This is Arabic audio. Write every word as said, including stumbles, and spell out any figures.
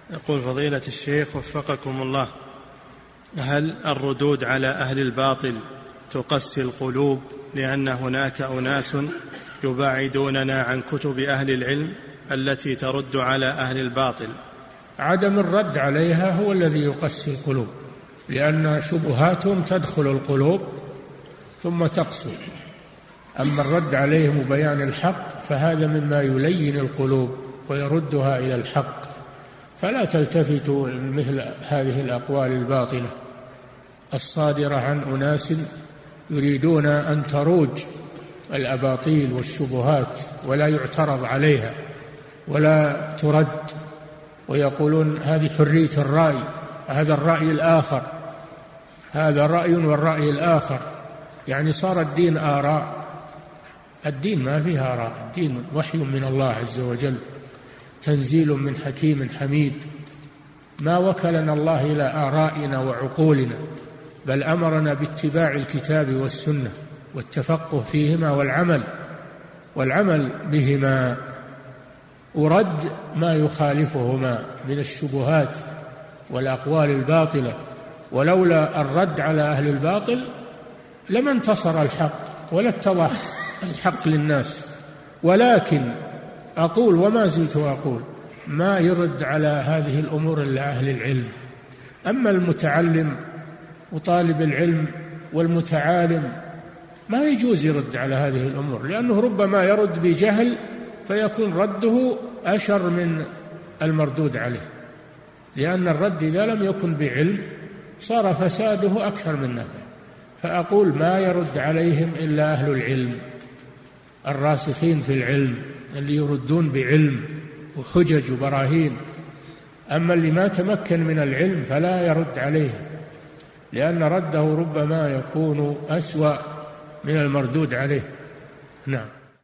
يقول فضيلة الشيخ وفقكم الله، هل الردود على أهل الباطل تقسي القلوب لأن هناك أناس يباعدوننا عن كتب أهل العلم التي ترد على أهل الباطل؟ عدم الرد عليها هو الذي يقسي القلوب، لأن شبهاتهم تدخل القلوب ثم تقسو. أما الرد عليهم وبيان الحق فهذا مما يلين القلوب ويردها إلى الحق، فلا تلتفتوا مثل هذه الأقوال الباطلة الصادرة عن أناس يريدون أن تروج الأباطيل والشبهات ولا يعترض عليها ولا ترد، ويقولون هذه حرية الرأي، هذا الرأي الآخر، هذا رأي والرأي الآخر، يعني صار الدين آراء. الدين ما فيه آراء، الدين وحي من الله عز وجل، تنزيل من حكيم حميد، ما وكلنا الله إلى آرائنا وعقولنا، بل أمرنا باتباع الكتاب والسنة والتفقه فيهما والعمل والعمل بهما، ورد ما يخالفهما من الشبهات والأقوال الباطلة. ولولا الرد على أهل الباطل لما انتصر الحق ولا اتضح الحق للناس. ولكن أقول وما زلت أقول ما يرد على هذه الأمور إلا أهل العلم. أما المتعلم وطالب العلم والمتعالم ما يجوز يرد على هذه الأمور، لأنه ربما يرد بجهل فيكون رده أشر من المردود عليه، لأن الرد إذا لم يكن بعلم صار فساده أكثر من نفعه. فأقول ما يرد عليهم إلا أهل العلم الراسخين في العلم اللي يردون بعلم وحجج وبراهين. أما اللي ما تمكن من العلم فلا يرد عليه، لأن رده ربما يكون أسوأ من المردود عليه. نعم.